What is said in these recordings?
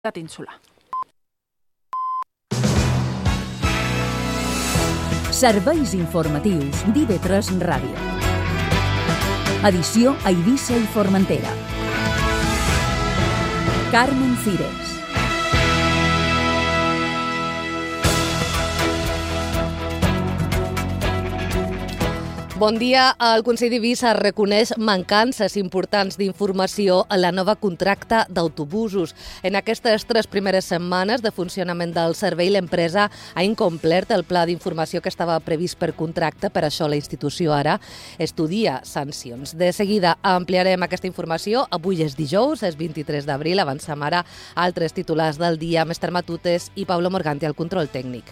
Península. Serveis informatius d'IV3 Ràdio. Edició a Eivissa i Formentera. Carmen Cires. Bon dia. El Consell d'Eivissa reconeix mancances importants d'informació a la nova contracta d'autobusos. En aquestes 3 primeres setmanes de funcionament del servei, l'empresa ha incomplert el pla d'informació que estava previst per contracte. Per això la institució ara estudia sancions. De seguida ampliarem aquesta informació. Avui és dijous, és 23 d'abril. Avancem ara altres titulars del dia. Mester Matutes i Pablo Morganti al control tècnic.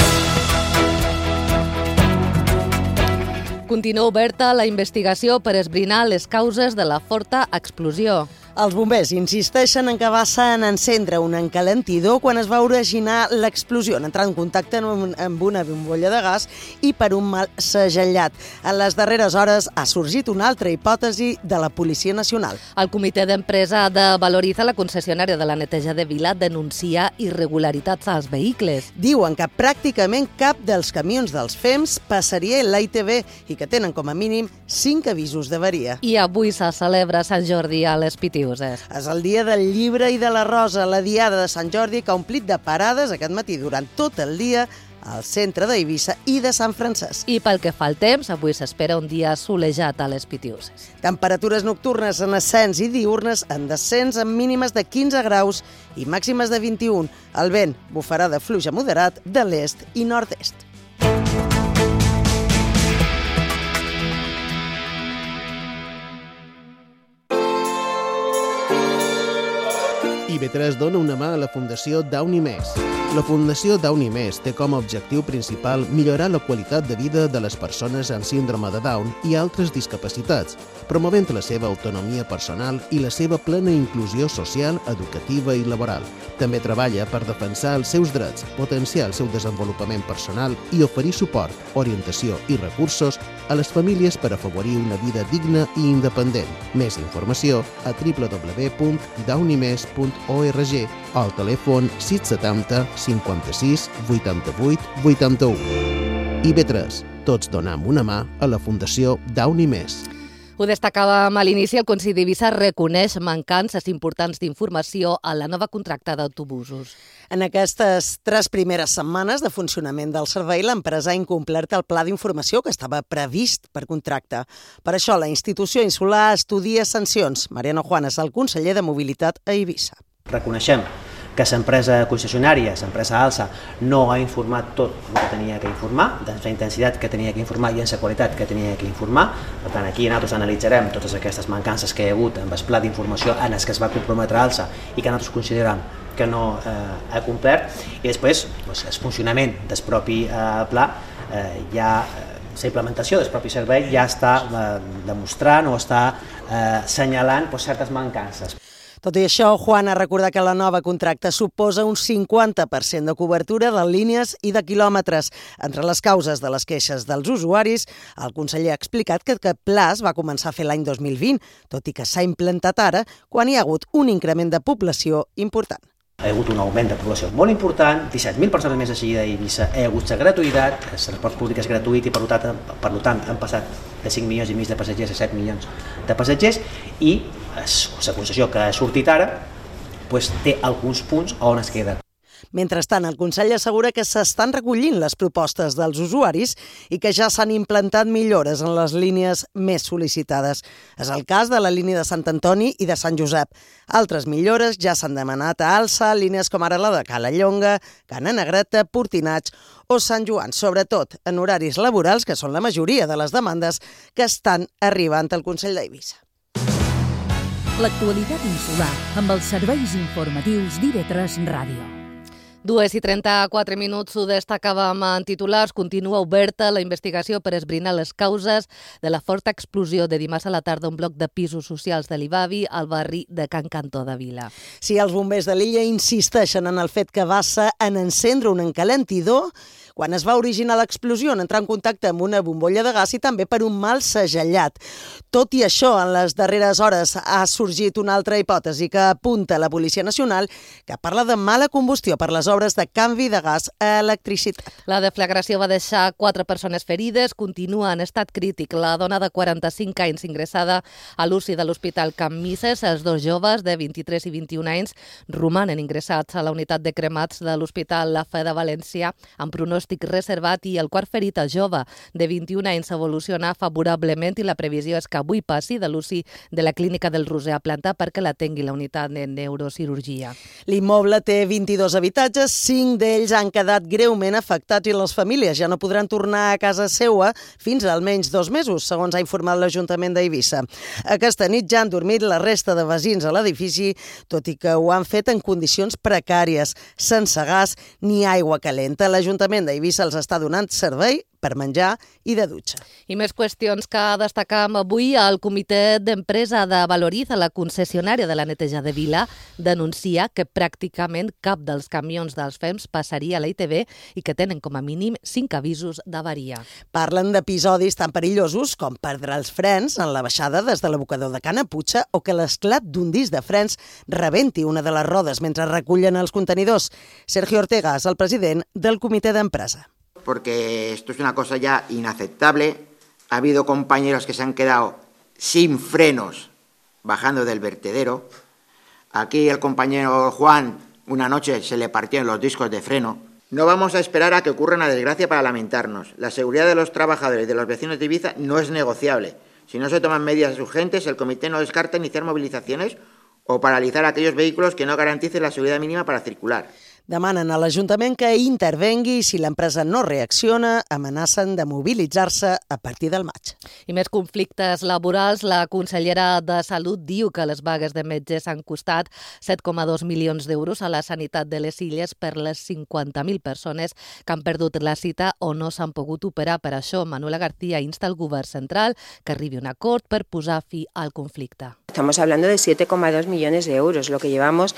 Continua oberta la investigació per esbrinar les causes de la forta explosió. Els bombers insisteixen en que va ser en encendre un encalentidor quan es va originar l'explosió, en entrar en contacte amb una bombolla de gas i per un mal segellat. En les darreres hores ha sorgit una altra hipòtesi de la Policia Nacional. El comitè d'empresa de Valoriza, la concessionària de la neteja de Vila, denuncia irregularitats als vehicles. Diuen que pràcticament cap dels camions dels FEMS passaria l'ITV i que tenen com a mínim 5 avisos d'avaria. I avui se celebra Sant Jordi a les Pitiuses. És el dia del llibre i de la rosa, la diada de Sant Jordi, que ha omplit de parades aquest matí durant tot el dia al centre d'Eivissa i de Sant Francesc. I pel que fa al temps, avui s'espera un dia solejat a les Pitiuses. Temperatures nocturnes en ascens i diurnes en descens amb mínimes de 15 graus i màximes de 21. El vent bufarà de fluix a moderat de l'est i nord-est. IV3 dona una mà a la Fundació Downy Més. La Fundació Downy Més té com a objectiu principal millorar la qualitat de vida de les persones amb síndrome de Down i altres discapacitats, promovent la seva autonomia personal i la seva plena inclusió social, educativa i laboral. També treballa per defensar els seus drets, potenciar el seu desenvolupament personal i oferir suport, orientació i recursos a les famílies per afavorir una vida digna i independent. Més informació a www.downymes.org o al telèfon 670 56 88 81. IV3. Tots donem una mà a la Fundació Downy Més. Ho destacàvem a l'inici, el Consell d'Eivissa reconeix mancances importants d'informació a la nova contracta d'autobusos. En aquestes 3 primeres setmanes de funcionament del servei, l'empresa ha incomplert el pla d'informació que estava previst per contracte. Per això, la institució insular estudia sancions. Mariano Juan és el conseller de Mobilitat a Eivissa. Reconeixem que l'empresa concessionària, l'empresa Alsa, no ha informat tot el que tenia que informar, de la intensitat que tenia que informar i en la qualitat que tenia que informar. Per tant, aquí nosaltres analitzarem totes aquestes mancances que hi ha hagut amb el pla d'informació en els que es va comprometre Alsa i que nosaltres considerem que no ha complert. I després, el funcionament del propi pla, la implementació del propi servei ja està demostrant o està assenyalant certes mancances. Tot i això, Juan ha recordat que la nova contracta suposa un 50% de cobertura de línies i de quilòmetres. Entre les causes de les queixes dels usuaris, el conseller ha explicat que aquest pla es va començar a fer l'any 2020, tot i que s'ha implantat ara quan hi ha hagut un increment de població important. Hi ha hagut un augment de població molt important, 17.000 persones més a seguida a Eivissa, hi ha hagut la gratuïtat, el transport públic és gratuït i per tant han passat de 5 milions i mig de passatgers a 7 milions de passatgers i la concessió que ha sortit ara té alguns punts on es queda. Mentrestant, el Consell assegura que s'estan recollint les propostes dels usuaris i que ja s'han implantat millores en les línies més sol·licitades. És el cas de la línia de Sant Antoni i de Sant Josep. Altres millores ja s'han demanat a Alsa, línies com ara la de Cala Llonga, Cana Negreta, Portinats o Sant Joan, sobretot en horaris laborals, que són la majoria de les demandes que estan arribant al Consell d'Eivissa. L'actualitat insular amb els serveis informatius d'IV3 Ràdio. 2:34, ho destacàvem en titulars. Continua oberta la investigació per esbrinar les causes de la forta explosió de dimarts a la tarda a un bloc de pisos socials de l'Ivavi al barri de Can Cantó de Vila. Sí, els bombers de l'illa insisteixen en el fet que va ser en encendre un encalentidor quan es va originar l'explosió en entrar en contacte amb una bombolla de gas i també per un mal segellat. Tot i això, en les darreres hores ha sorgit una altra hipòtesi que apunta la Policia Nacional, que parla de mala combustió per les obres de canvi de gas a electricitat. La deflagració va deixar 4 persones ferides, continua en estat crític la dona de 45 anys ingressada a l'UCI de l'Hospital Can Misses. Els 2 joves de 23 i 21 anys romanen ingressats a la unitat de cremats de l'Hospital La Fe de València amb pronòstic reservat i el quart ferit, el jove de 21 anys, evoluciona favorablement i la previsió és que avui passi de l'UCI de la Clínica del Roser a planta perquè l'atengui la unitat de neurocirurgia. L'immoble té 22 habitatges, 5 d'ells han quedat greument afectats i les famílies ja no podran tornar a casa seua fins a almenys 2 mesos, segons ha informat l'Ajuntament d'Eivissa. Aquesta nit ja han dormit la resta de veïns a l'edifici, tot i que ho han fet en condicions precàries, sense gas ni aigua calenta. L'Ajuntament d'Eivissa els està donant servei per menjar i de dutxa. I més qüestions que destacam avui. El comitè d'empresa de Valoriza, la concessionària de la neteja de Vila, denuncia que pràcticament cap dels camions dels FEMS passaria a la ITV i que tenen com a mínim 5 avisos d'avaria. Parlen d'episodis tan perillosos com perdre els frens en la baixada des de l'abocador de Canaputxa o que l'esclat d'un disc de frens rebenti una de les rodes mentre recullen els contenidors. Sergio Ortega és el president del comitè d'empresa. Porque esto es una cosa ya inaceptable. Ha habido compañeros que se han quedado sin frenos bajando del vertedero. Aquí el compañero Juan, una noche se le partieron los discos de freno. No vamos a esperar a que ocurra una desgracia para lamentarnos. La seguridad de los trabajadores y de los vecinos de Ibiza no es negociable. Si no se toman medidas urgentes, el comité no descarta iniciar movilizaciones o paralizar aquellos vehículos que no garanticen la seguridad mínima para circular. Demanen a l'Ajuntament que intervengui i si l'empresa no reacciona, amenacen de mobilitzar-se a partir del maig. I més conflictes laborals. La consellera de Salut diu que les vagues de metges han costat 7,2 milions d'euros a la sanitat de les Illes per les 50.000 persones que han perdut la cita o no s'han pogut operar. Per això, Manuela García insta al govern central que arribi a un acord per posar fi al conflicte. Estamos hablando de 7,2 millones de euros, lo que llevamos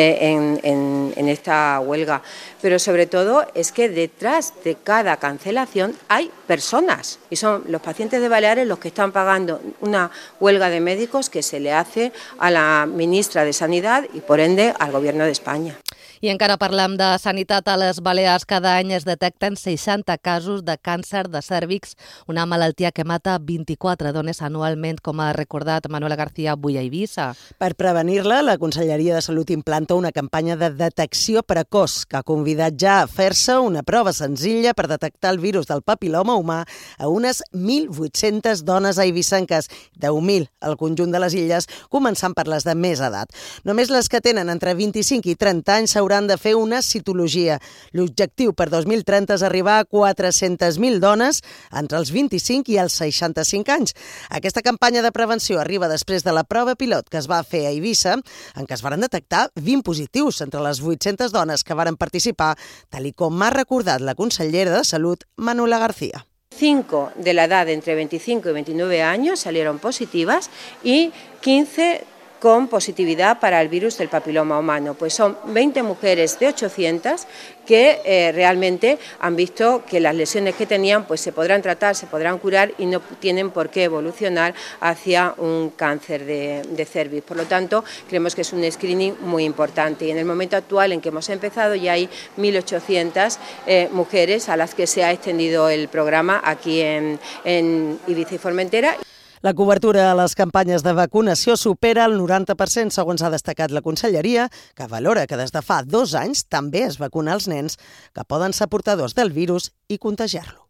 en esta huelga. Pero sobre todo es que detrás de cada cancelación hay personas y son los pacientes de Baleares los que están pagando una huelga de médicos que se le hace a la ministra de Sanidad y por ende al Gobierno de España. I encara parlem de sanitat a les Balears. Cada any es detecten 60 casos de càncer de cèrvix, una malaltia que mata 24 dones anualment, com ha recordat Manuela García avui a Eivissa. Per prevenir-la, la Conselleria de Salut implanta una campanya de detecció precoç que ha convidat ja a fer-se una prova senzilla per detectar el virus del papil·loma humà a unes 1.800 dones eivissenques, 10.000 al conjunt de les illes, començant per les de més edat. Només les que tenen entre 25 i 30 anys s'hauran de fer una citologia. L'objectiu per 2030 és arribar a 400.000 dones entre els 25 i els 65 anys. Aquesta campanya de prevenció arriba després de la prova pilot que es va fer a Eivissa, en què es van detectar 20 positius entre les 800 dones que varen participar, tal i com m'ha recordat la consellera de Salut, Manuela García. 5 de la edad de entre 25 y 29 años salieron positivas y 15 con positividad para el virus del papiloma humano. Pues son 20 mujeres de 800 que realmente han visto que las lesiones que tenían pues se podrán tratar, se podrán curar y no tienen por qué evolucionar hacia un cáncer de cervix. Por lo tanto, creemos que es un screening muy importante y en el momento actual en que hemos empezado ya hay 1.800 mujeres a las que se ha extendido el programa aquí en Ibiza y Formentera. La cobertura a les campanyes de vacunació supera el 90%, segons ha destacat la Conselleria, que valora que des de fa 2 anys també es vacuna els nens que poden ser portadors del virus i contagiar-lo.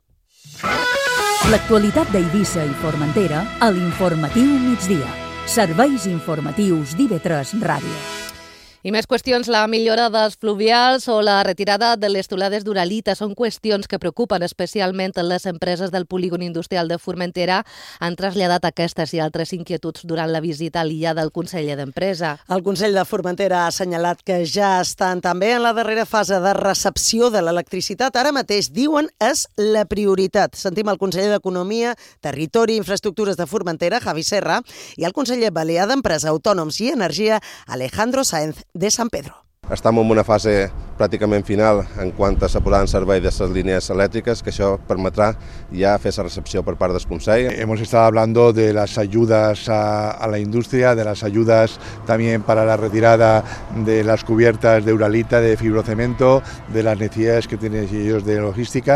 L'actualitat d'Eivissa i Formentera a l'Informatiu Migdia. Serveis informatius d'IV3 Ràdio. I més qüestions, la millora dels fluvials o la retirada de les tolades d'uralita són qüestions que preocupen especialment les empreses del polígon industrial de Formentera. Han traslladat aquestes i altres inquietuds durant la visita a l'illa del conseller d'Empresa. El Consell de Formentera ha assenyalat que ja estan també en la darrera fase de recepció de l'electricitat. Ara mateix, diuen, és la prioritat. Sentim el conseller d'Economia, Territori i Infraestructures de Formentera, Javi Serra, i el conseller balear d'Empresa, Autònoms i Energia, Alejandro Sáenz de San Pedro. estem en una fase pràcticament final en quant a la posada en servei de les línies elèctriques, que això permetrà ja fer la recepció per part del Consell. Hemos estado hablando de las ayudas a la industria, de las ayudas también para la retirada de las cubiertas de uralita, de fibrocemento, de las necesidades que tienen ellos de logística.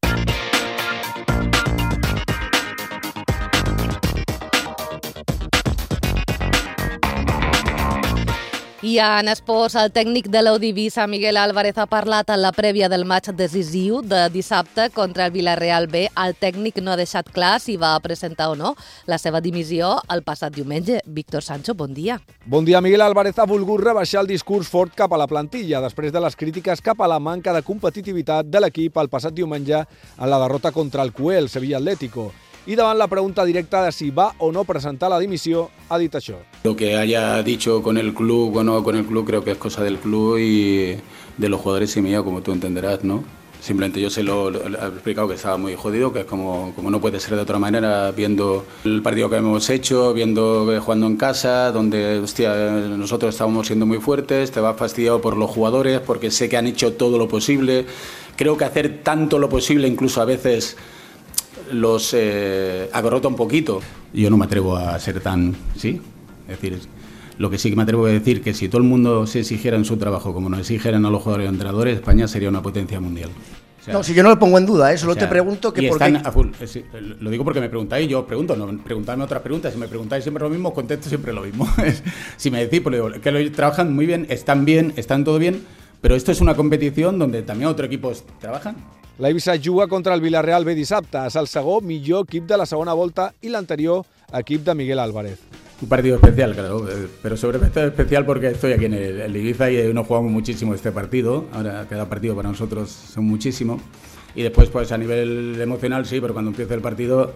I en esports, el tècnic de l'Eivissa, Miguel Álvarez, ha parlat en la prèvia del matx decisiu de dissabte contra el Villarreal B. El tècnic no ha deixat clar si va presentar o no la seva dimissió el passat diumenge. Víctor Sancho, bon dia. Bon dia. Miguel Álvarez ha volgut rebaixar el discurs fort cap a la plantilla després de les crítiques cap a la manca de competitivitat de l'equip el passat diumenge en la derrota contra el CUE, el Sevilla Atlético. Y davant la pregunta directa de si va o no presentar la dimisión, ha dit això. Lo que haya dicho con el club o no con el club creo que es cosa del club y de los jugadores y mía, como tú entenderás, ¿no? Simplemente yo se lo he explicado que estaba muy jodido, que es como no puede ser de otra manera, viendo el partido que hemos hecho, jugando en casa, donde nosotros estábamos siendo muy fuertes, te vas fastidiado por los jugadores porque sé que han hecho todo lo posible. Creo que hacer tanto lo posible, incluso a veces los agarrota un poquito. Yo no me atrevo a ser tan... ¿sí? Es decir, lo que sí que me atrevo a decir que si todo el mundo se exigiera en su trabajo como nos exigieren a los jugadores y entrenadores, España sería una potencia mundial. O sea, no, si yo no lo pongo en duda, solo te pregunto que por qué... Lo digo porque me preguntáis, yo pregunto, no preguntadme otras preguntas. Si me preguntáis siempre lo mismo, contesto siempre lo mismo. Si me decís, pues digo, que lo trabajan muy bien, están todo bien, pero esto es una competición donde también otros equipos trabajan. L'Eivissa juga contra el Villarreal B dissabte. És el segon millor equip de la segona volta i l'anterior equip de Miguel Álvarez. Un partido especial, claro, pero sobre todo especial porque estoy aquí en el Ibiza y nos jugamos muchísimo este partido. Ahora cada partido para nosotros son muchísimo. Y después, pues a nivel emocional sí, pero cuando empieza el partido,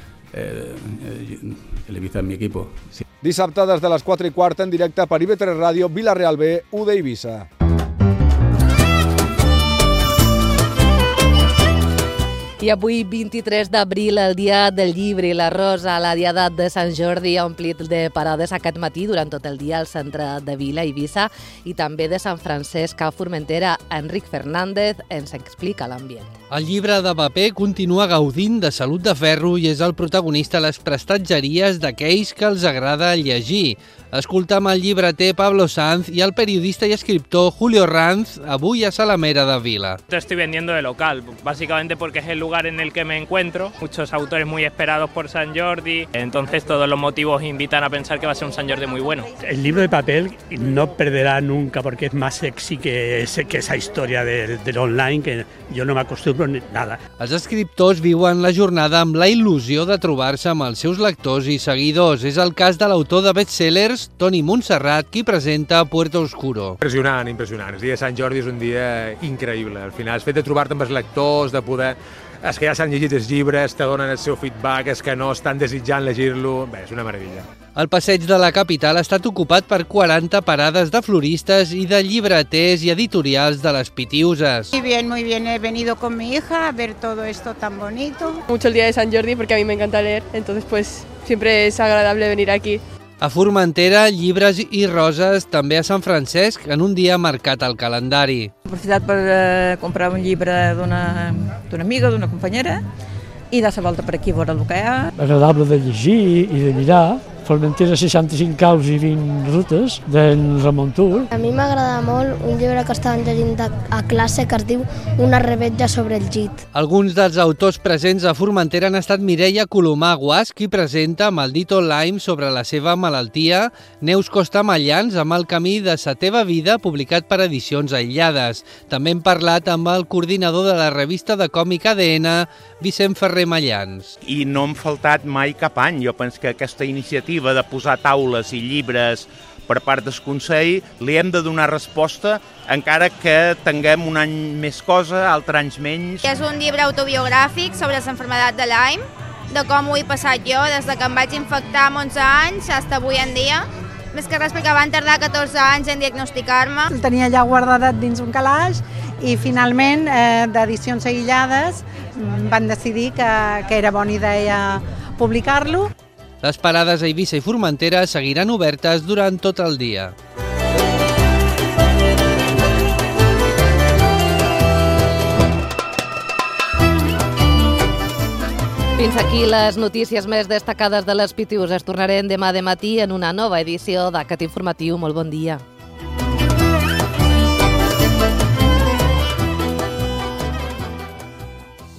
el Ibiza es mi equipo. Sí. Dissabte des de les 4:15 en directe per IB3 Ràdio, Villarreal B, UD Eivissa. I avui, 23 d'abril, el dia del llibre i la rosa, la diada de Sant Jordi, ha omplit de parades aquest matí durant tot el dia al centre de Vila, Eivissa, i també de Sant Francesc a Formentera. Enric Fernández ens explica l'ambient. El llibre de paper continua gaudint de salut de ferro i és el protagonista a les prestatgeries d'aquells que els agrada llegir. Escoltam el llibreter Pablo Sanz y al periodista y escritor Julio Ranz, avui a Salamera de Vila. Estoy vendiendo de local, básicamente porque es el lugar en el que me encuentro. Muchos autores muy esperados por San Jordi, entonces todos los motivos invitan a pensar que va a ser un San Jordi muy bueno. El libro de papel no perderá nunca porque es más sexy que esa historia del online, que yo no m'acostumbro ni nada. Els escriptors viuen la jornada amb la il·lusió de trobar-se amb els seus lectors i seguidors. És el cas de l'autor de bestsellers, Toni Montserrat, qui presenta Puerto Oscuro. Impressionant. El dia de Sant Jordi és un dia increïble. Al final, el fet de trobar-te amb els lectors, de poder... Els que ja s'han llegit els llibres, te donen el seu feedback, els que no estan desitjant llegir-lo... Bé, és una meravella. El passeig de la capital ha estat ocupat per 40 parades de floristes i de llibreters i editorials de les Pitiuses. Muy bien, he venido con mi hija a ver todo esto tan bonito. Mucho el día de San Jordi porque a mí me encanta leer, entonces pues siempre es agradable venir aquí. A Formentera, llibres i roses, també a Sant Francesc, en un dia marcat al calendari. He aprofitat per comprar un llibre d'una amiga, d'una companyera, i de la volta per aquí a veure el que hi ha. Agradable de llegir i de mirar. Formentera, 65 caus i 20 rutes, d'en Ramon Tur. A mi m'agrada molt un llibre que estàvem llegint a classe que es diu Una revetlla sobre el llit. Alguns dels autors presents a Formentera han estat Mireia Colomà Guas, qui presenta Maldito Lyme sobre la seva malaltia, Neus Costa Mallans amb El camí de sa teva vida, publicat per edicions aïllades. També hem parlat amb el coordinador de la revista de còmic ADN, Vicent Ferrer Mallans. I no hem faltat mai cap any. Jo penso que aquesta iniciativa de posar taules i llibres per part del Consell li hem de donar resposta encara que tinguem un any més cosa, altres anys menys. És un llibre autobiogràfic sobre l'enfermedad de Lyme, de com ho he passat jo des que em vaig infectar amb 11 anys fins avui en dia. Més que res perquè van tardar 14 anys en diagnosticar-me. El tenia ja guardat dins un calaix i finalment d'edicions aïllades van decidir que era bona idea publicar-lo. Les parades a Eivissa i Formentera seguiran obertes durant tot el dia. Fins aquí les notícies més destacades de les Pitius. Es tornarem demà de matí en una nova edició d'Acat Informatiu. Molt bon dia.